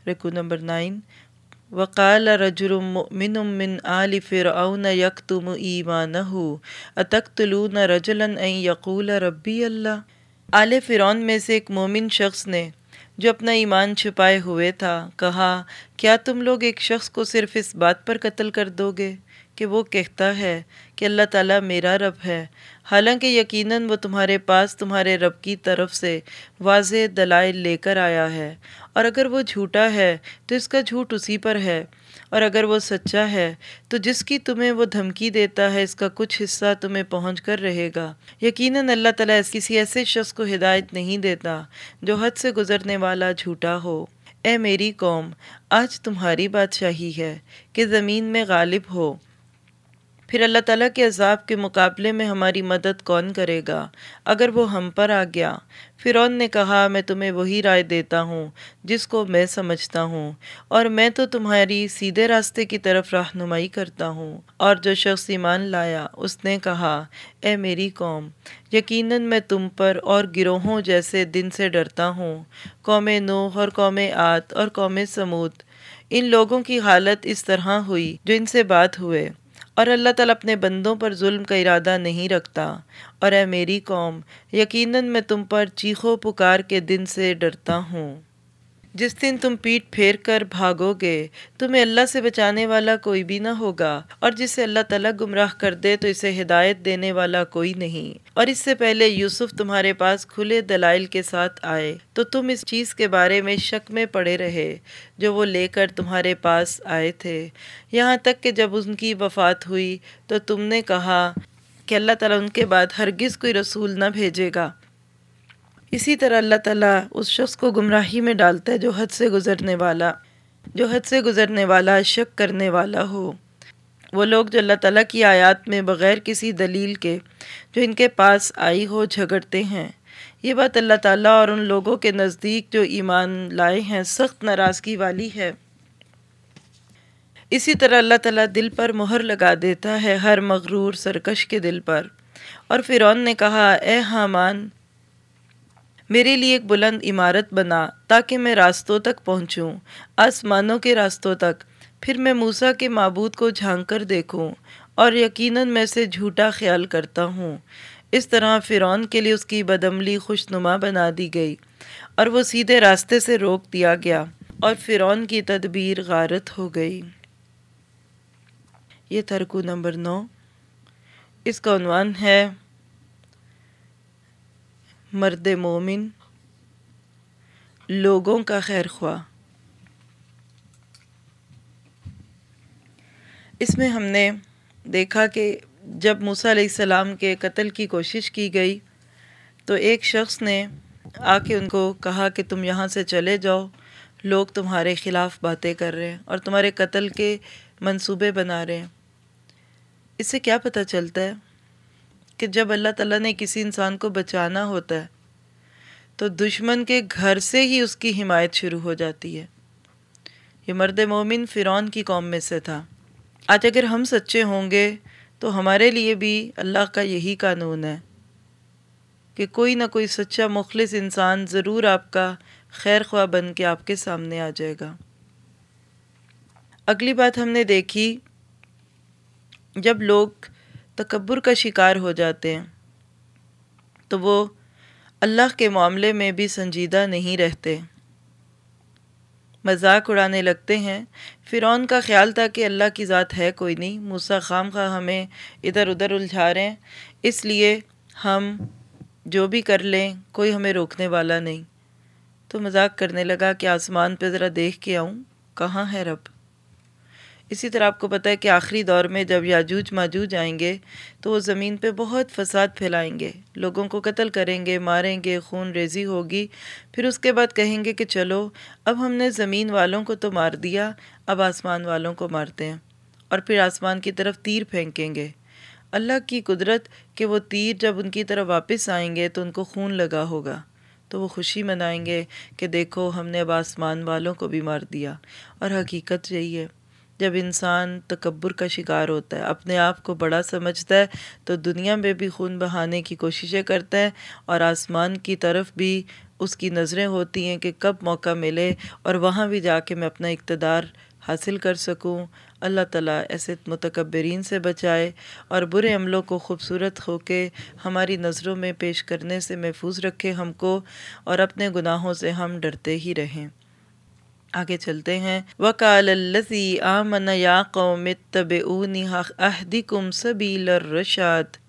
رکوع نمبر 9۔ وقال رجل مؤمن من آل فرعون یکتم ایمانہ اتقتلون رجلا ان یقول ربی اللہ۔ آل فرعون میں سے ایک مومن شخص نے جو اپنا ایمان چھپائے ہوئے تھا کہا، کیا تم لوگ ایک شخص کو صرف اس بات پر قتل کر دو گے کہ وہ کہتا ہے کہ اللہ تعالیٰ میرا رب ہے، حالانکہ یقیناً وہ تمہارے پاس تمہارے رب کی طرف سے واضح دلائل لے کر آیا ہے، اور اگر وہ جھوٹا ہے تو اس کا جھوٹ اسی پر ہے، اور اگر وہ سچا ہے تو جس کی تمہیں وہ دھمکی دیتا ہے اس کا کچھ حصہ تمہیں پہنچ کر رہے گا۔ یقیناً اللہ تعالیٰ کسی ایسے شخص کو ہدایت نہیں دیتا جو حد سے گزرنے والا جھوٹا ہو۔ اے میری قوم، آج تمہاری بادشاہی ہے کہ زمین میں غالب ہو، پھر اللہ تعالیٰ کے عذاب کے مقابلے میں ہماری مدد کون کرے گا اگر وہ ہم پر آ گیا؟ فرعون نے کہا، میں تمہیں وہی رائے دیتا ہوں جس کو میں سمجھتا ہوں، اور میں تو تمہاری سیدھے راستے کی طرف رہنمائی کرتا ہوں۔ اور جو شخص ایمان لایا اس نے کہا، اے میری قوم، یقیناً میں تم پر اور گروہوں جیسے دن سے ڈرتا ہوں، قوم نوح اور قوم عاد اور قوم سمود۔ ان لوگوں کی حالت اس طرح ہوئی جو ان سے بات ہوئے، اور اللہ تعالیٰ اپنے بندوں پر ظلم کا ارادہ نہیں رکھتا۔ اور اے میری قوم، یقیناً میں تم پر چیخو پکار کے دن سے ڈرتا ہوں، جس دن تم پیٹھ پھیر کر بھاگو گے، تمہیں اللہ سے بچانے والا کوئی بھی نہ ہوگا، اور جسے اللہ تعالیٰ گمراہ کر دے تو اسے ہدایت دینے والا کوئی نہیں۔ اور اس سے پہلے یوسف تمہارے پاس کھلے دلائل کے ساتھ آئے تو تم اس چیز کے بارے میں شک میں پڑے رہے جو وہ لے کر تمہارے پاس آئے تھے، یہاں تک کہ جب ان کی وفات ہوئی تو تم نے کہا کہ اللہ تعالیٰ ان کے بعد ہرگز کوئی رسول نہ بھیجے گا۔ اسی طرح اللہ تعالیٰ اس شخص کو گمراہی میں ڈالتا ہے جو حد سے گزرنے والا شک کرنے والا ہو۔ وہ لوگ جو اللہ تعالیٰ کی آیات میں بغیر کسی دلیل کے جو ان کے پاس آئی ہو جھگڑتے ہیں، یہ بات اللہ تعالیٰ اور ان لوگوں کے نزدیک جو ایمان لائے ہیں سخت ناراضگی والی ہے۔ اسی طرح اللہ تعالیٰ دل پر مہر لگا دیتا ہے ہر مغرور سرکش کے دل پر۔ اور فرعون نے کہا، اے حامان، میرے لیے ایک بلند عمارت بنا تاکہ میں راستوں تک پہنچوں، آسمانوں کے راستوں تک، پھر میں موسیٰ کے معبود کو جھانک کر دیکھوں، اور یقیناً میں اسے جھوٹا خیال کرتا ہوں۔ اس طرح فرعون کے لیے اس کی بدعملی خوشنما بنا دی گئی، اور وہ سیدھے راستے سے روک دیا گیا، اور فرعون کی تدبیر غارت ہو گئی۔ یہ تھا رکوع نمبر 9۔ اس کا عنوان ہے مرد مومن، لوگوں کا خیر خواہ۔ اس میں ہم نے دیکھا کہ جب موسیٰ علیہ السلام کے قتل کی کوشش کی گئی تو ایک شخص نے آ کے ان کو کہا کہ تم یہاں سے چلے جاؤ، لوگ تمہارے خلاف باتیں کر رہے ہیں اور تمہارے قتل کے منصوبے بنا رہے ہیں۔ اس سے کیا پتہ چلتا ہے کہ جب اللہ تعالیٰ نے کسی انسان کو بچانا ہوتا ہے تو دشمن کے گھر سے ہی اس کی حمایت شروع ہو جاتی ہے۔ یہ مرد مومن فرعون کی قوم میں سے تھا۔ آج اگر ہم سچے ہوں گے تو ہمارے لیے بھی اللہ کا یہی قانون ہے کہ کوئی نہ کوئی سچا مخلص انسان ضرور آپ کا خیر خواہ بن کے آپ کے سامنے آ جائے گا۔ اگلی بات ہم نے دیکھی، جب لوگ تکبر کا شکار ہو جاتے ہیں تو وہ اللہ کے معاملے میں بھی سنجیدہ نہیں رہتے، مذاق اڑانے لگتے ہیں۔ فرعون کا خیال تھا کہ اللہ کی ذات ہے کوئی نہیں، موسیٰ خام خواہ ہمیں ادھر ادھر الجھا رہے ہیں، اس لیے ہم جو بھی کر لیں کوئی ہمیں روکنے والا نہیں۔ تو مذاق کرنے لگا کہ آسمان پہ ذرا دیکھ کے آؤں کہاں ہے رب۔ اسی طرح آپ کو پتہ ہے کہ آخری دور میں جب یاجوج ماجوج آئیں گے تو وہ زمین پہ بہت فساد پھیلائیں گے، لوگوں کو قتل کریں گے، ماریں گے، خون ریزی ہوگی، پھر اس کے بعد کہیں گے کہ چلو اب ہم نے زمین والوں کو تو مار دیا، اب آسمان والوں کو مارتے ہیں، اور پھر آسمان کی طرف تیر پھینکیں گے۔ اللہ کی قدرت کہ وہ تیر جب ان کی طرف واپس آئیں گے تو ان کو خون لگا ہوگا، تو وہ خوشی منائیں گے کہ دیکھو ہم نے اب آسمان والوں کو بھی مار دیا۔ اور حقیقت یہی ہے، جب انسان تکبر کا شکار ہوتا ہے، اپنے آپ کو بڑا سمجھتا ہے، تو دنیا میں بھی خون بہانے کی کوششیں کرتا ہے اور آسمان کی طرف بھی اس کی نظریں ہوتی ہیں کہ کب موقع ملے اور وہاں بھی جا کے میں اپنا اقتدار حاصل کر سکوں۔ اللہ تعالیٰ ایسے متکبرین سے بچائے اور برے عملوں کو خوبصورت ہو کے ہماری نظروں میں پیش کرنے سے محفوظ رکھے ہم کو، اور اپنے گناہوں سے ہم ڈرتے ہی رہیں۔ آگے چلتے ہیں۔ وَقَالَ الَّذِي آمَنَ يَا قَوْمِ اتَّبِعُونِ أَهْدِكُمْ سَبِيلَ الرَّشَادِ،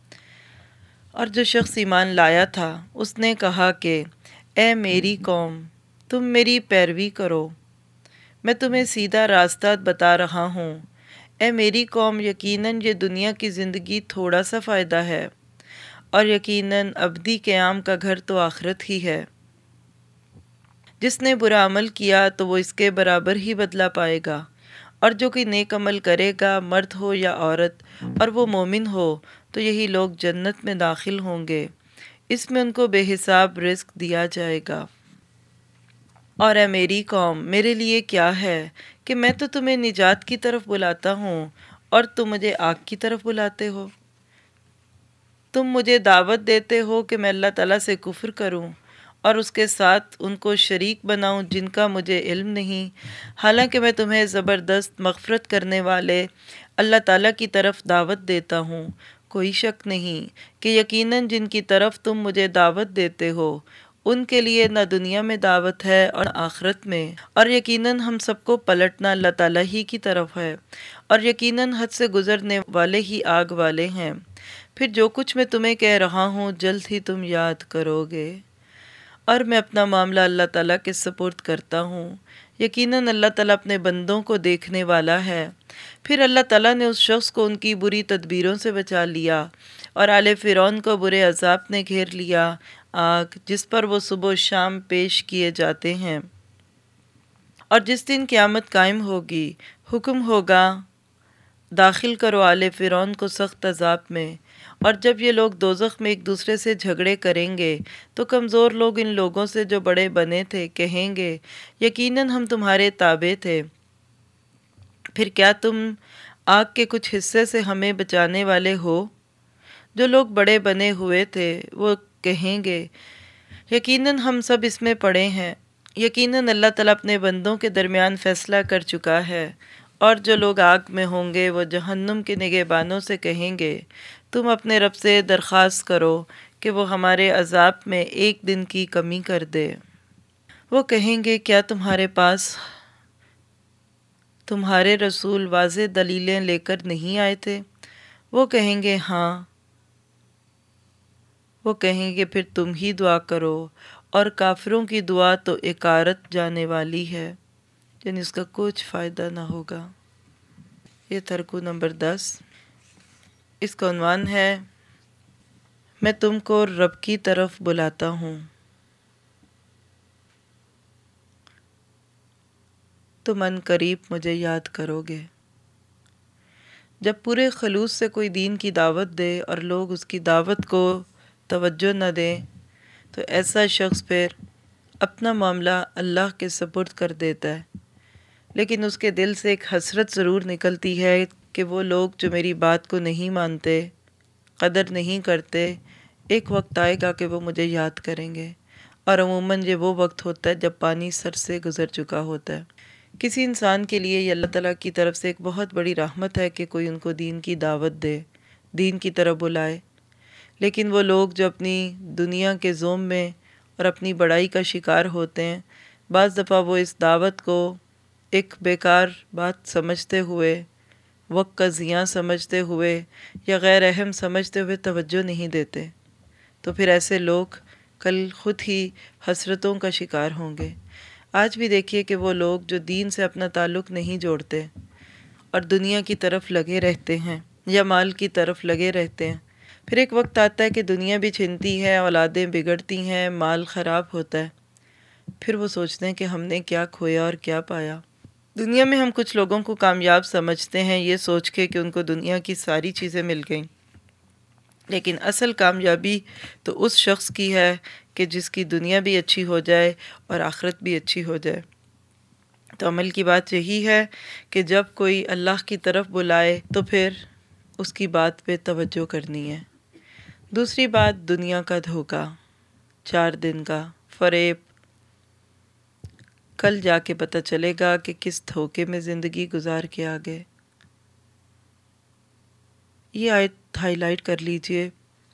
اور جو شخص ایمان لایا تھا اس نے کہا کہ اے میری قوم تم میری پیروی کرو، میں تمہیں سیدھا راستہ بتا رہا ہوں۔ اے میری قوم یقیناً یہ دنیا کی زندگی تھوڑا سا فائدہ ہے، اور یقیناً ابدی قیام کا گھر تو آخرت ہی ہے۔ جس نے برا عمل کیا تو وہ اس کے برابر ہی بدلہ پائے گا، اور جو کوئی نیک عمل کرے گا مرد ہو یا عورت اور وہ مومن ہو تو یہی لوگ جنت میں داخل ہوں گے، اس میں ان کو بے حساب رزق دیا جائے گا۔ اور اے میری قوم میرے لیے کیا ہے کہ میں تو تمہیں نجات کی طرف بلاتا ہوں اور تم مجھے آگ کی طرف بلاتے ہو۔ تم مجھے دعوت دیتے ہو کہ میں اللہ تعالیٰ سے کفر کروں اور اس کے ساتھ ان کو شریک بناؤں جن کا مجھے علم نہیں، حالانکہ میں تمہیں زبردست مغفرت کرنے والے اللہ تعالیٰ کی طرف دعوت دیتا ہوں۔ کوئی شک نہیں کہ یقیناً جن کی طرف تم مجھے دعوت دیتے ہو ان کے لیے نہ دنیا میں دعوت ہے اور آخرت میں، اور یقیناً ہم سب کو پلٹنا اللہ تعالیٰ ہی کی طرف ہے، اور یقیناً حد سے گزرنے والے ہی آگ والے ہیں۔ پھر جو کچھ میں تمہیں کہہ رہا ہوں جلد ہی تم یاد کرو گے، اور میں اپنا معاملہ اللہ تعالیٰ کے سپرد کرتا ہوں۔ یقیناً اللہ تعالیٰ اپنے بندوں کو دیکھنے والا ہے۔ پھر اللہ تعالیٰ نے اس شخص کو ان کی بری تدبیروں سے بچا لیا، اور آل فرعون کو برے عذاب نے گھیر لیا، آگ جس پر وہ صبح و شام پیش کیے جاتے ہیں۔ اور جس دن قیامت قائم ہوگی حکم ہوگا داخل کرو آل فرعون کو سخت عذاب میں، اور جب یہ لوگ دوزخ میں ایک دوسرے سے جھگڑے کریں گے تو کمزور لوگ ان لوگوں سے جو بڑے بنے تھے کہیں گے یقیناً ہم تمہارے تابع تھے، پھر کیا تم آگ کے کچھ حصے سے ہمیں بچانے والے ہو؟ جو لوگ بڑے بنے ہوئے تھے وہ کہیں گے یقیناً ہم سب اس میں پڑے ہیں۔ یقیناً اللہ تعالیٰ اپنے بندوں کے درمیان فیصلہ کر چکا ہے، اور جو لوگ آگ میں ہوں گے وہ جہنم کے نگہبانوں سے کہیں گے تم اپنے رب سے درخواست کرو کہ وہ ہمارے عذاب میں ایک دن کی کمی کر دے۔ وہ کہیں گے کیا تمہارے پاس تمہارے رسول واضح دلیلیں لے کر نہیں آئے تھے؟ وہ کہیں گے ہاں۔ وہ کہیں گے پھر تم ہی دعا کرو، اور کافروں کی دعا تو اکارت جانے والی ہے، یعنی اس کا کچھ فائدہ نہ ہوگا۔ یہ ترکو نمبر 10، اس کا عنوان ہے میں تم کو رب کی طرف بلاتا ہوں، تم ان قریب مجھے یاد کرو گے۔ جب پورے خلوص سے کوئی دین کی دعوت دے اور لوگ اس کی دعوت کو توجہ نہ دیں تو ایسا شخص پھر اپنا معاملہ اللہ کے سپرد کر دیتا ہے، لیکن اس کے دل سے ایک حسرت ضرور نکلتی ہے کہ وہ لوگ جو میری بات کو نہیں مانتے، قدر نہیں کرتے، ایک وقت آئے گا کہ وہ مجھے یاد کریں گے، اور عموماً یہ وہ وقت ہوتا ہے جب پانی سر سے گزر چکا ہوتا ہے۔ کسی انسان کے لیے یہ اللہ تعالیٰ کی طرف سے ایک بہت بڑی رحمت ہے کہ کوئی ان کو دین کی دعوت دے، دین کی طرف بلائے، لیکن وہ لوگ جو اپنی دنیا کے زوم میں اور اپنی بڑائی کا شکار ہوتے ہیں، بعض دفعہ وہ اس دعوت کو ایک بیکار بات سمجھتے ہوئے، وقت کا ضیاع سمجھتے ہوئے یا غیر اہم سمجھتے ہوئے توجہ نہیں دیتے، تو پھر ایسے لوگ کل خود ہی حسرتوں کا شکار ہوں گے۔ آج بھی دیکھیے کہ وہ لوگ جو دین سے اپنا تعلق نہیں جوڑتے اور دنیا کی طرف لگے رہتے ہیں یا مال کی طرف لگے رہتے ہیں، پھر ایک وقت آتا ہے کہ دنیا بھی چھنتی ہے، اولادیں بگڑتی ہیں، مال خراب ہوتا ہے، پھر وہ سوچتے ہیں کہ ہم نے کیا کھویا اور کیا پایا۔ دنیا میں ہم کچھ لوگوں کو کامیاب سمجھتے ہیں یہ سوچ کے کہ ان کو دنیا کی ساری چیزیں مل گئیں، لیکن اصل کامیابی تو اس شخص کی ہے کہ جس کی دنیا بھی اچھی ہو جائے اور آخرت بھی اچھی ہو جائے۔ تو عمل کی بات یہی ہے کہ جب کوئی اللہ کی طرف بلائے تو پھر اس کی بات پہ توجہ کرنی ہے۔ دوسری بات، دنیا کا دھوکہ، 4 دن کا فریب، کل جا کے پتہ چلے گا کہ کس دھوکے میں زندگی گزار کے آگے۔ یہ آیت ہائی لائٹ کر لیجئے۔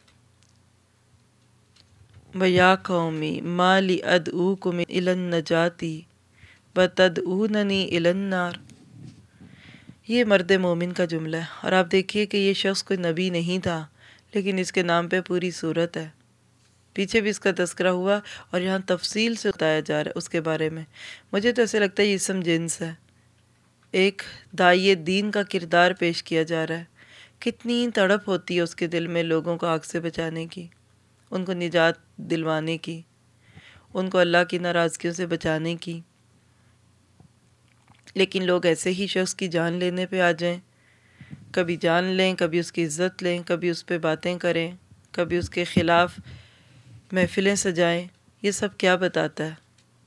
وَيَا قَوْمِ مَا لِي أَدْعُوكُمْ إِلَى النَّجَاةِ وَتَدْعُونَنِي إِلَى النَّارِ۔ یہ مرد مومن کا جملہ ہے، اور آپ دیکھیے کہ یہ شخص کوئی نبی نہیں تھا، لیکن اس کے نام پہ پوری صورت ہے۔ پیچھے بھی اس کا تذکرہ ہوا اور یہاں تفصیل سے بتایا جا رہا ہے اس کے بارے میں۔ مجھے تو ایسے لگتا ہے یہ اسم جنس ہے، ایک داعی دین کا کردار پیش کیا جا رہا ہے۔ کتنی تڑپ ہوتی ہے اس کے دل میں لوگوں کو آگ سے بچانے کی، ان کو نجات دلوانے کی، ان کو اللہ کی ناراضگیوں سے بچانے کی، لیکن لوگ ایسے ہی شخص کی جان لینے پہ آ جائیں، کبھی جان لیں، کبھی اس کی عزت لیں، کبھی اس پہ باتیں کریں، کبھی اس کے خلاف محفلیں سجائیں۔ یہ سب کیا بتاتا ہے؟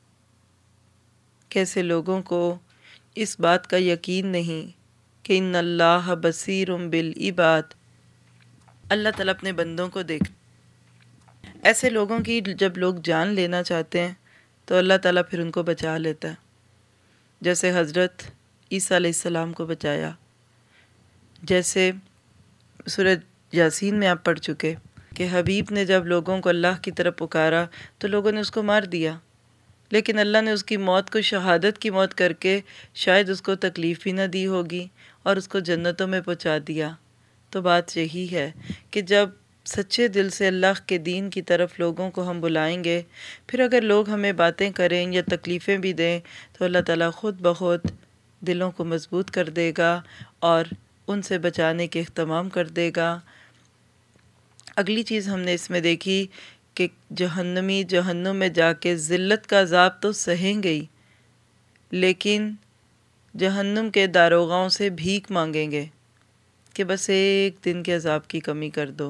کیسے لوگوں کو اس بات کا یقین نہیں کہ ان اللہ بصیر بالعباد، اللہ تعالیٰ اپنے بندوں کو دیکھ۔ ایسے لوگوں کی جب لوگ جان لینا چاہتے ہیں تو اللہ تعالیٰ پھر ان کو بچا لیتا ہے، جیسے حضرت عیسیٰ علیہ السلام کو بچایا، جیسے سورہ یاسین میں آپ پڑھ چکے کہ حبیب نے جب لوگوں کو اللہ کی طرف پکارا تو لوگوں نے اس کو مار دیا، لیکن اللہ نے اس کی موت کو شہادت کی موت کر کے شاید اس کو تکلیف بھی نہ دی ہوگی اور اس کو جنتوں میں پہنچا دیا۔ تو بات یہی ہے کہ جب سچے دل سے اللہ کے دین کی طرف لوگوں کو ہم بلائیں گے، پھر اگر لوگ ہمیں باتیں کریں یا تکلیفیں بھی دیں تو اللہ تعالیٰ خود بخود دلوں کو مضبوط کر دے گا اور ان سے بچانے کے اہتمام کر دے گا۔ اگلی چیز ہم نے اس میں دیکھی کہ جہنمی جہنم میں جا کے ذلت کا عذاب تو سہیں گئی، لیکن جہنم کے داروغاؤں سے بھیک مانگیں گے کہ بس ایک دن کے عذاب کی کمی کر دو۔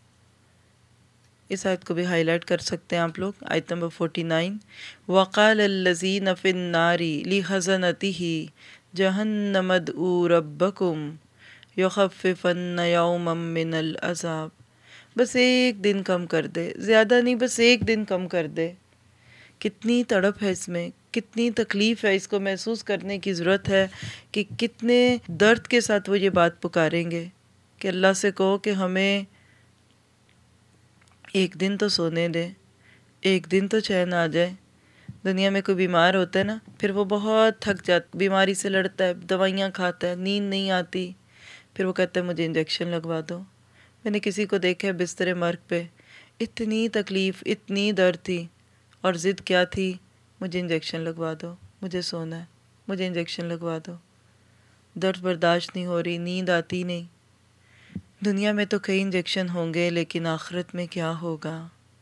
اس آیت کو بھی ہائی لائٹ کر سکتے ہیں آپ لوگ، آیت نمبر 49۔ وَقَالَ الَّذِينَ فِي النَّارِ لِخَزَنَتِهِ جَهَنَّمَ ادْعُوا رَبَّكُمْ يُخَفِّفَنَّ يَوْمًا مِّنَ الْعَذَابِ۔ بس ایک دن کم کر دے، زیادہ نہیں، بس ایک دن کم کر دے۔ کتنی تڑپ ہے اس میں، کتنی تکلیف ہے، اس کو محسوس کرنے کی ضرورت ہے کہ کتنے درد کے ساتھ وہ یہ بات پکاریں گے کہ اللہ سے کہو کہ ہمیں ایک دن تو سونے دے، ایک دن تو چین آ جائے۔ دنیا میں کوئی بیمار ہوتا ہے نا، پھر وہ بہت تھک جاتا، بیماری سے لڑتا ہے، دوائیاں کھاتا ہے، نیند نہیں آتی، پھر وہ کہتا ہے مجھے انجیکشن لگوا دو۔ میں نے کسی کو دیکھا ہے بستر مرگ پہ، اتنی تکلیف، اتنی درد تھی، اور ضد کیا تھی؟ مجھے انجیکشن لگوا دو، مجھے سونا ہے، مجھے انجیکشن لگوا دو۔ درد برداشت نہیں ہو رہی، نیند آتی نہیں۔ دنیا میں تو کئی انجیکشن ہوں گے، لیکن آخرت میں کیا ہوگا؟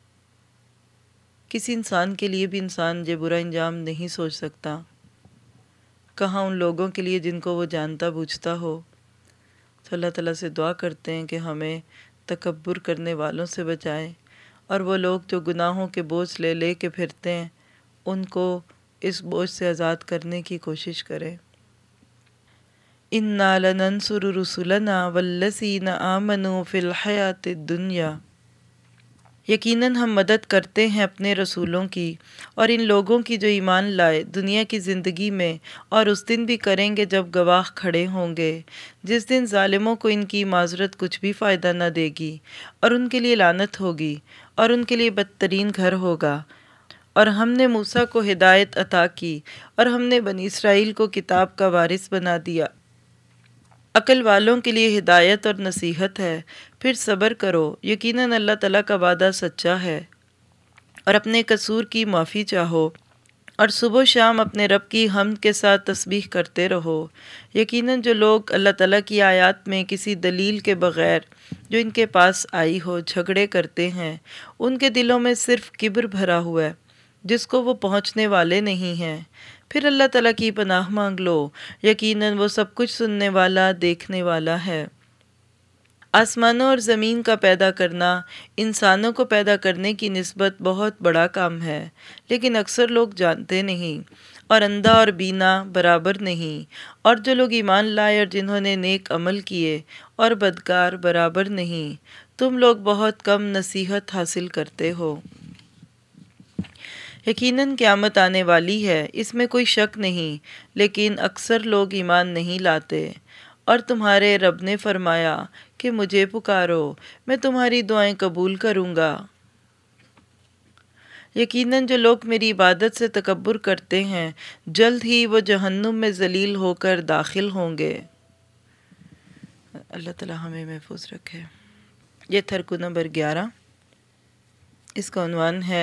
کسی انسان کے لیے بھی انسان یہ برا انجام نہیں سوچ سکتا، کہاں ان لوگوں کے لیے جن کو وہ جانتا بوجھتا ہو۔ تو اللہ تعالیٰ سے دعا کرتے ہیں کہ ہمیں تکبر کرنے والوں سے بچائیں، اور وہ لوگ جو گناہوں کے بوجھ لے لے کے پھرتے ہیں ان کو اس بوجھ سے آزاد کرنے کی کوشش کریں۔ اِنَّا لَنَنصُرُ رُسُلَنَا وَالَّذِينَ آمَنُوا فِي الْحَيَاةِ الدُّنْيَا۔ یقیناً ہم مدد کرتے ہیں اپنے رسولوں کی اور ان لوگوں کی جو ایمان لائے دنیا کی زندگی میں، اور اس دن بھی کریں گے جب گواہ کھڑے ہوں گے، جس دن ظالموں کو ان کی معذرت کچھ بھی فائدہ نہ دے گی، اور ان کے لیے لعنت ہوگی، اور ان کے لیے بدترین گھر ہوگا۔ اور ہم نے موسیٰ کو ہدایت عطا کی، اور ہم نے بنی اسرائیل کو کتاب کا وارث بنا دیا۔ عقل والوں کے لیے ہدایت اور نصیحت ہے، پھر صبر کرو، یقیناً اللہ تعالیٰ کا وعدہ سچا ہے۔ اور اپنے قصور کی معافی چاہو، اور صبح و شام اپنے رب کی حمد کے ساتھ تسبیح کرتے رہو۔ یقیناً جو لوگ اللہ تعالیٰ کی آیات میں کسی دلیل کے بغیر جو ان کے پاس آئی ہو جھگڑے کرتے ہیں، ان کے دلوں میں صرف کبر بھرا ہوا ہے جس کو وہ پہنچنے والے نہیں ہیں۔ پھر اللہ تعالیٰ کی پناہ مانگ لو، یقیناً وہ سب کچھ سننے والا، دیکھنے والا ہے۔ آسمانوں اور زمین کا پیدا کرنا انسانوں کو پیدا کرنے کی نسبت بہت بڑا کام ہے، لیکن اکثر لوگ جانتے نہیں، اور اندھا اور بینا برابر نہیں، اور جو لوگ ایمان لائے اور جنہوں نے نیک عمل کیے اور بدکار برابر نہیں۔ تم لوگ بہت کم نصیحت حاصل کرتے ہو۔ یقیناً قیامت آنے والی ہے، اس میں کوئی شک نہیں، لیکن اکثر لوگ ایمان نہیں لاتے۔ اور تمہارے رب نے فرمایا کہ مجھے پکارو، میں تمہاری دعائیں قبول کروں گا۔ یقیناً جو لوگ میری عبادت سے تکبر کرتے ہیں، جلد ہی وہ جہنم میں ذلیل ہو کر داخل ہوں گے۔ اللہ تعالی ہمیں محفوظ رکھے۔ یہ تھا رکوع نمبر 11۔ اس کا عنوان ہے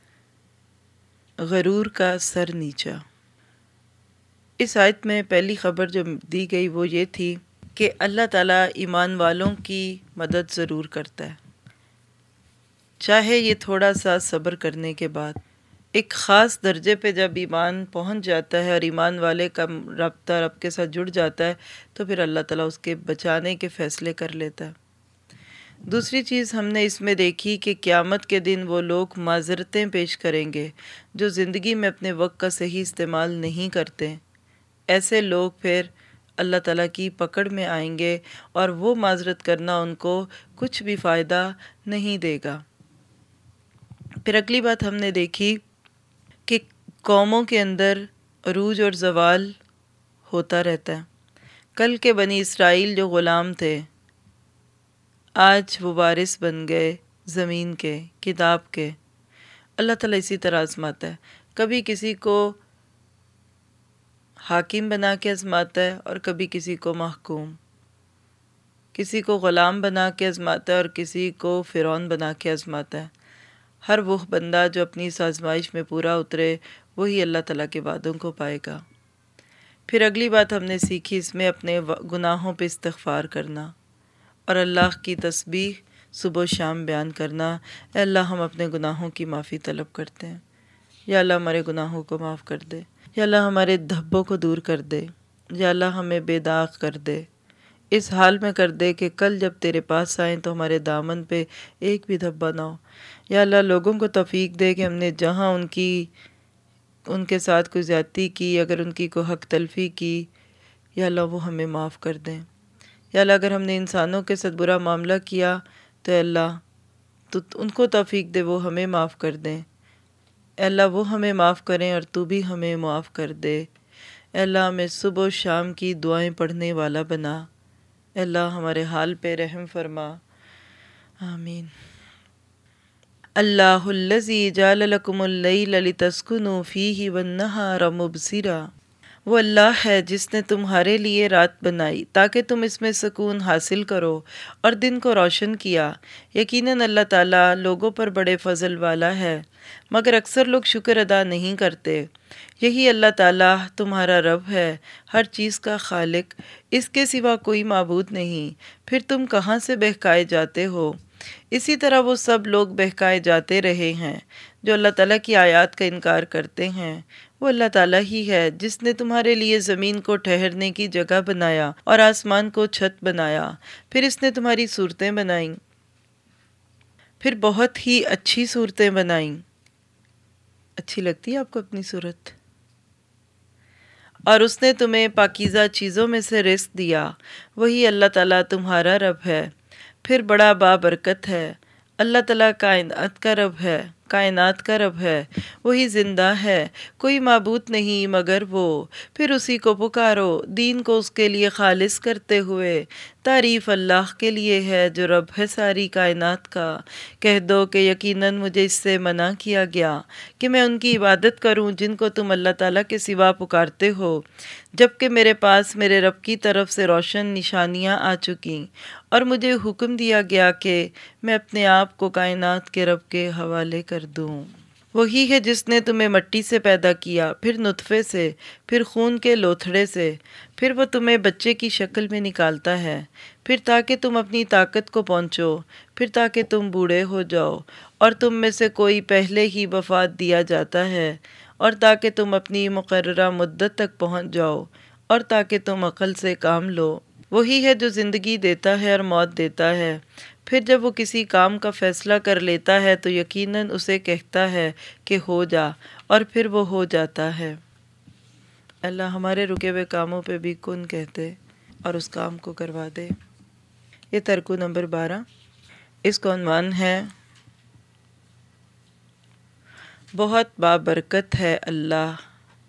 غرور کا سر نیچا۔ اس آیت میں پہلی خبر جو دی گئی وہ یہ تھی کہ اللہ تعالیٰ ایمان والوں کی مدد ضرور کرتا ہے، چاہے یہ تھوڑا سا صبر کرنے کے بعد۔ ایک خاص درجے پہ جب ایمان پہنچ جاتا ہے اور ایمان والے کا رابطہ رب کے ساتھ جڑ جاتا ہے تو پھر اللہ تعالیٰ اس کے بچانے کے فیصلے کر لیتا ہے۔ دوسری چیز ہم نے اس میں دیکھی کہ قیامت کے دن وہ لوگ معذرتیں پیش کریں گے جو زندگی میں اپنے وقت کا صحیح استعمال نہیں کرتے۔ ایسے لوگ پھر اللہ تعالیٰ کی پکڑ میں آئیں گے اور وہ معذرت کرنا ان کو کچھ بھی فائدہ نہیں دے گا۔ پھر اگلی بات ہم نے دیکھی کہ قوموں کے اندر عروج اور زوال ہوتا رہتا ہے۔ کل کے بنی اسرائیل جو غلام تھے، آج وہ وارث بن گئے زمین کے، کتاب کے۔ اللہ تعالیٰ اسی طرح آزماتا ہے، کبھی کسی کو حاکم بنا کے آزماتا ہے اور کبھی کسی کو محکوم، کسی کو غلام بنا کے آزماتا ہے اور کسی کو فرعون بنا کے آزماتا ہے۔ ہر وہ بندہ جو اپنی اس آزمائش میں پورا اترے وہی اللہ تعالیٰ کے وعدوں کو پائے گا۔ پھر اگلی بات ہم نے سیکھی اس میں اپنے گناہوں پہ استغفار کرنا اور اللہ کی تسبیح صبح و شام بیان کرنا۔ اے اللہ ہم اپنے گناہوں کی معافی طلب کرتے ہیں، یا اللہ ہمارے گناہوں کو معاف کر دے، یا اللہ ہمارے دھبوں کو دور کر دے، یا اللہ ہمیں بے داغ کر دے، اس حال میں کر دے کہ کل جب تیرے پاس آئیں تو ہمارے دامن پہ ایک بھی دھبا نہ ہو۔ یا اللہ لوگوں کو توفیق دے کہ ہم نے جہاں ان کے ساتھ کوئی زیادتی کی، اگر ان کی کوئی حق تلفی کی، یا اللہ وہ ہمیں معاف کر دیں۔ یا اللہ اگر ہم نے انسانوں کے ساتھ برا معاملہ کیا تو اے اللہ تو ان کو توفیق دے وہ ہمیں معاف کر دیں۔ اے اللہ وہ ہمیں معاف کریں اور تو بھی ہمیں معاف کر دے۔ اے اللہ ہمیں صبح و شام کی دعائیں پڑھنے والا بنا۔ اے اللہ ہمارے حال پہ رحم فرما، آمین۔ اللہ الذی جعل لکم اللیل لتسکنوا فیہ والنہار مبصرا، وہ اللہ ہے جس نے تمہارے لیے رات بنائی تاکہ تم اس میں سکون حاصل کرو اور دن کو روشن کیا۔ یقیناً اللہ تعالیٰ لوگوں پر بڑے فضل والا ہے، مگر اکثر لوگ شکر ادا نہیں کرتے۔ یہی اللہ تعالیٰ تمہارا رب ہے، ہر چیز کا خالق، اس کے سوا کوئی معبود نہیں، پھر تم کہاں سے بہکائے جاتے ہو؟ اسی طرح وہ سب لوگ بہکائے جاتے رہے ہیں جو اللہ تعالیٰ کی آیات کا انکار کرتے ہیں۔ وہ اللہ تعالیٰ ہی ہے جس نے تمہارے لیے زمین کو ٹھہرنے کی جگہ بنایا اور آسمان کو چھت بنایا، پھر اس نے تمہاری صورتیں بنائیں، پھر بہت ہی اچھی صورتیں بنائیں۔ اچھی لگتی ہے آپ کو اپنی صورت؟ اور اس نے تمہیں پاکیزہ چیزوں میں سے رزق دیا، وہی اللہ تعالیٰ تمہارا رب ہے، پھر بڑا بابرکت ہے۔ اللہ تعالیٰ کائنات کا رب ہے، وہی زندہ ہے، کوئی معبود نہیں مگر وہ، پھر اسی کو پکارو، دین کو اس کے لیے خالص کرتے ہوئے۔ تعریف اللہ کے لیے ہے جو رب ہے ساری کائنات کا۔ کہہ دو کہ یقیناً مجھے اس سے منع کیا گیا کہ میں ان کی عبادت کروں جن کو تم اللہ تعالیٰ کے سوا پکارتے ہو، جبکہ میرے پاس میرے رب کی طرف سے روشن نشانیاں آ چکیں، اور مجھے حکم دیا گیا کہ میں اپنے آپ کو کائنات کے رب کے حوالے کر دوں۔ وہی ہے جس نے تمہیں مٹی سے پیدا کیا، پھر نطفے سے، پھر خون کے لوتھڑے سے، پھر وہ تمہیں بچے کی شکل میں نکالتا ہے، پھر تاکہ تم اپنی طاقت کو پہنچو، پھر تاکہ تم بوڑھے ہو جاؤ اور تم میں سے کوئی پہلے ہی وفات دیا جاتا ہے، اور تاکہ تم اپنی مقررہ مدت تک پہنچ جاؤ، اور تاکہ تم عقل سے کام لو۔ وہی ہے جو زندگی دیتا ہے اور موت دیتا ہے، پھر جب وہ کسی کام کا فیصلہ کر لیتا ہے تو یقیناً اسے کہتا ہے کہ ہو جا، اور پھر وہ ہو جاتا ہے۔ اللہ ہمارے رکے ہوئے کاموں پہ بھی کن کہتے اور اس کام کو کروا دے۔ یہ ترکو نمبر 12، اس کا عنوان ہے بہت بابرکت ہے اللہ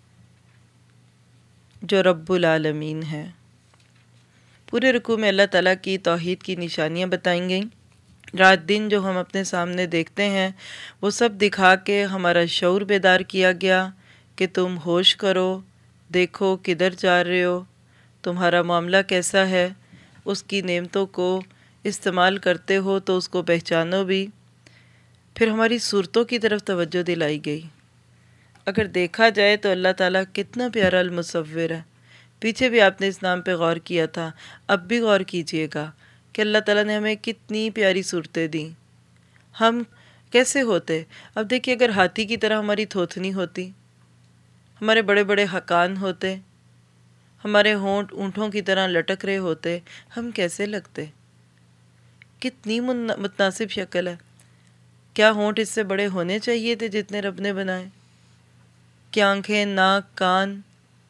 جو رب العالمین ہے۔ پورے رکوع میں اللہ تعالیٰ کی توحید کی نشانیاں بتائیں گئیں۔ رات دن جو ہم اپنے سامنے دیکھتے ہیں وہ سب دکھا کے ہمارا شعور بیدار کیا گیا کہ تم ہوش کرو، دیکھو کدھر جا رہے ہو، تمہارا معاملہ کیسا ہے، اس کی نعمتوں کو استعمال کرتے ہو تو اس کو پہچانو بھی۔ پھر ہماری صورتوں کی طرف توجہ دلائی گئی۔ اگر دیکھا جائے تو اللہ تعالیٰ کتنا پیارا المصور ہے۔ پیچھے بھی آپ نے اس نام پہ غور کیا تھا، اب بھی غور کیجئے گا کہ اللہ تعالیٰ نے ہمیں کتنی پیاری صورتیں دیں۔ ہم کیسے ہوتے؟ اب دیکھیے اگر ہاتھی کی طرح ہماری تھوتنی ہوتی، ہمارے بڑے بڑے کان ہوتے، ہمارے ہونٹ اونٹوں کی طرح لٹک رہے ہوتے، ہم کیسے لگتے؟ کتنی متناسب شکل ہے۔ کیا ہونٹ اس سے بڑے ہونے چاہیے تھے جتنے رب نے بنائے؟ کیا آنکھیں، ناک، کان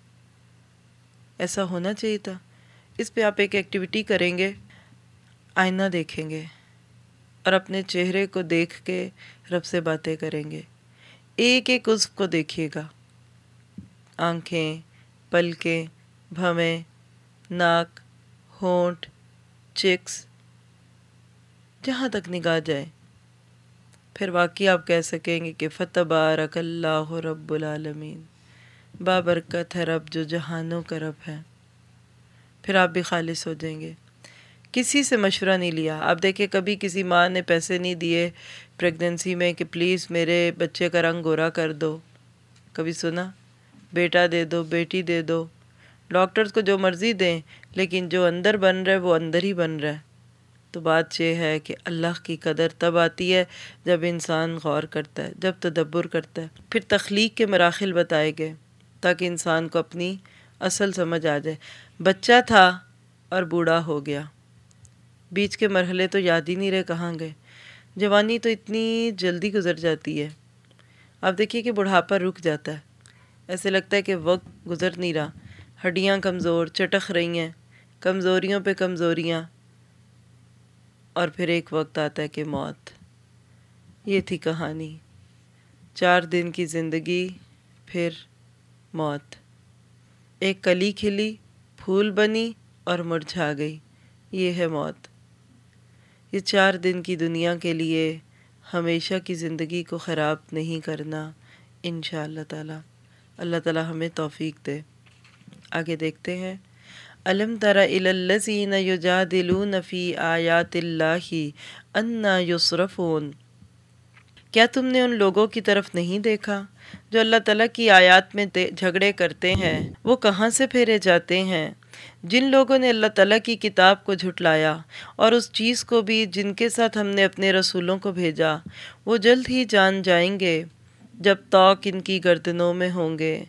ایسا ہونا چاہیے تھا؟ اس پہ آپ ایک ایکٹیویٹی کریں گے، آئینہ دیکھیں گے اور اپنے چہرے کو دیکھ کے رب سے باتیں کریں گے۔ ایک ایک عضو کو دیکھیے گا، آنکھیں، پلکیں، بھویں، ناک، ہونٹ، چکس، جہاں تک نگاہ جائے، پھر واقعی آپ کہہ سکیں گے کہ فتبارک اللہ رب العالمین، بابرکت ہے رب جو جہانوں کا رب ہے۔ پھر آپ بھی خالص ہو جائیں گے۔ کسی سے مشورہ نہیں لیا۔ آپ دیکھیں کبھی کسی ماں نے پیسے نہیں دیے پریگننسی میں کہ پلیز میرے بچے کا رنگ گورا کر دو، کبھی سنا؟ بیٹا دے دو، بیٹی دے دو، ڈاکٹرز کو جو مرضی دیں، لیکن جو اندر بن رہا ہے وہ اندر ہی بن رہا ہے۔ تو بات یہ ہے کہ اللہ کی قدر تب آتی ہے جب انسان غور کرتا ہے، جب تدبر کرتا ہے۔ پھر تخلیق کے مراحل بتائے گئے تاکہ انسان کو اپنی اصل سمجھ آ جائے۔ بچہ تھا اور بوڑھا ہو گیا، بیچ کے مرحلے تو یاد ہی نہیں رہے کہاں گئے۔ جوانی تو اتنی جلدی گزر جاتی ہے، آپ دیکھیے کہ بڑھاپا رک جاتا ہے، ایسے لگتا ہے کہ وقت گزر نہیں رہا، ہڈیاں کمزور چٹخ رہی ہیں، کمزوریوں پہ کمزوریاں، اور پھر ایک وقت آتا ہے کہ موت۔ یہ تھی کہانی، 4 دن کی زندگی، پھر موت۔ ایک کلی کھلی، پھول بنی اور مرجھا گئی، یہ ہے موت۔ یہ 4 دن کی دنیا کے لیے ہمیشہ کی زندگی کو خراب نہیں کرنا انشاءاللہ تعالی۔ اللہ تعالی ہمیں توفیق دے۔ آگے دیکھتے ہیں۔ الم تر الی الذین یجادلون فی آیات اللہ انا یصرفون۔ کیا تم نے ان لوگوں کی طرف نہیں دیکھا جو اللہ تعالیٰ کی آیات میں جھگڑے کرتے ہیں، وہ کہاں سے پھیرے جاتے ہیں؟ جن لوگوں نے اللہ تعالیٰ کی کتاب کو جھٹلایا اور اس چیز کو بھی جن کے ساتھ ہم نے اپنے رسولوں کو بھیجا، وہ جلد ہی جان جائیں گے جب طوق ان کی گردنوں میں ہوں گے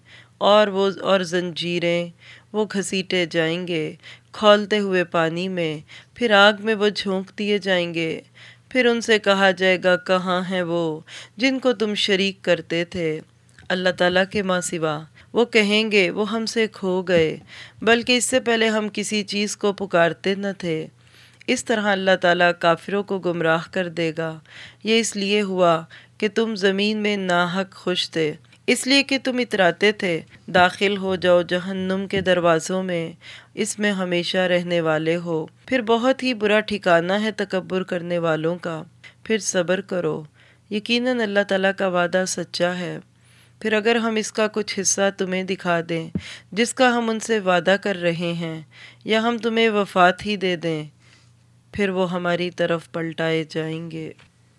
اور زنجیریں وہ گھسیٹے جائیں گے کھولتے ہوئے پانی میں، پھر آگ میں وہ جھونک دیے جائیں گے۔ پھر ان سے کہا جائے گا کہاں ہیں وہ جن کو تم شریک کرتے تھے اللہ تعالیٰ کے ماں سوا؟ وہ کہیں گے وہ ہم سے کھو گئے، بلکہ اس سے پہلے ہم کسی چیز کو پکارتے نہ تھے۔ اس طرح اللہ تعالیٰ کافروں کو گمراہ کر دے گا۔ یہ اس لیے ہوا کہ تم زمین میں ناحق خوش تھے، اس لیے کہ تم اتراتے تھے داخل ہو جاؤ جہنم کے دروازوں میں، اس میں ہمیشہ رہنے والے ہو، پھر بہت ہی برا ٹھکانہ ہے تکبر کرنے والوں کا۔ پھر صبر کرو، یقیناً اللہ تعالیٰ کا وعدہ سچا ہے۔ پھر اگر ہم اس کا کچھ حصہ تمہیں دکھا دیں جس کا ہم ان سے وعدہ کر رہے ہیں، یا ہم تمہیں وفات ہی دے دیں، پھر وہ ہماری طرف پلٹائے جائیں گے۔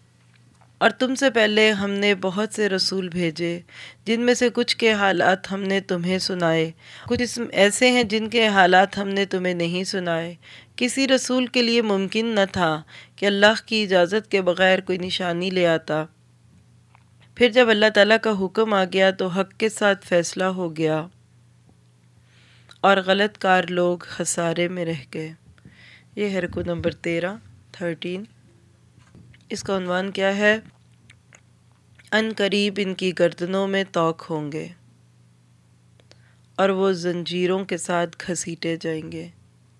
اور تم سے پہلے ہم نے بہت سے رسول بھیجے جن میں سے کچھ کے حالات ہم نے تمہیں سنائے، کچھ ایسے ہیں جن کے حالات ہم نے تمہیں نہیں سنائے۔ کسی رسول کے لیے ممکن نہ تھا کہ اللہ کی اجازت کے بغیر کوئی نشانی لے آتا۔ پھر جب اللہ تعالیٰ کا حکم آ گیا تو حق کے ساتھ فیصلہ ہو گیا اور غلط کار لوگ خسارے میں رہ گئے۔ یہ ہے رکوع نمبر 13 اس کا عنوان کیا ہے؟ ان قریب ان کی گردنوں میں طوق ہوں گے اور وہ زنجیروں کے ساتھ گھسیٹے جائیں گے،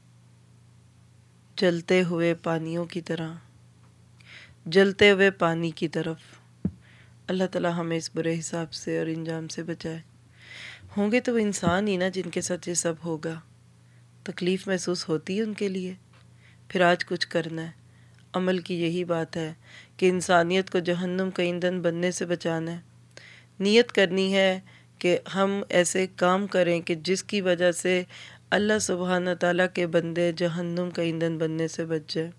جلتے ہوئے پانیوں کی طرح، جلتے ہوئے پانی کی طرف۔ اللہ تعالیٰ ہمیں اس برے حساب سے اور انجام سے بچائے۔ ہوں گے تو وہ انسان ہی نا جن کے ساتھ یہ سب ہوگا، تکلیف محسوس ہوتی ہے ان کے لیے، پھر آج کچھ کرنا ہے۔ عمل کی یہی بات ہے کہ انسانیت کو جہنم کا ایندھن بننے سے بچانا ہے۔ نیت کرنی ہے کہ ہم ایسے کام کریں کہ جس کی وجہ سے اللہ سبحانہ تعالیٰ کے بندے جہنم کا ایندھن بننے سے بچ جائے۔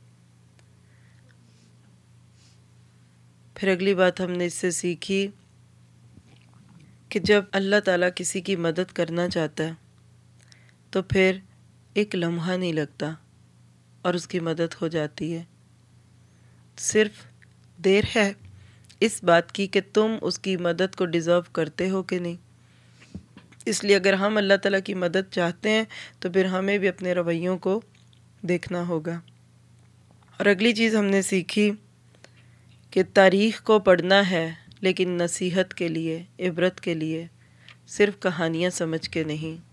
پھر اگلی بات ہم نے اس سے سیکھی کہ جب اللہ تعالیٰ کسی کی مدد کرنا چاہتا ہے تو پھر ایک لمحہ نہیں لگتا اور اس کی مدد ہو جاتی ہے۔ صرف دیر ہے اس بات کی کہ تم اس کی مدد کو ڈیزرو کرتے ہو کہ نہیں۔ اس لیے اگر ہم اللہ تعالیٰ کی مدد چاہتے ہیں تو پھر ہمیں بھی اپنے رویوں کو دیکھنا ہوگا۔ اور اگلی چیز ہم نے سیکھی کہ تاریخ کو پڑھنا ہے لیکن نصیحت کے لیے، عبرت کے لیے، صرف کہانیاں سمجھ کے نہیں۔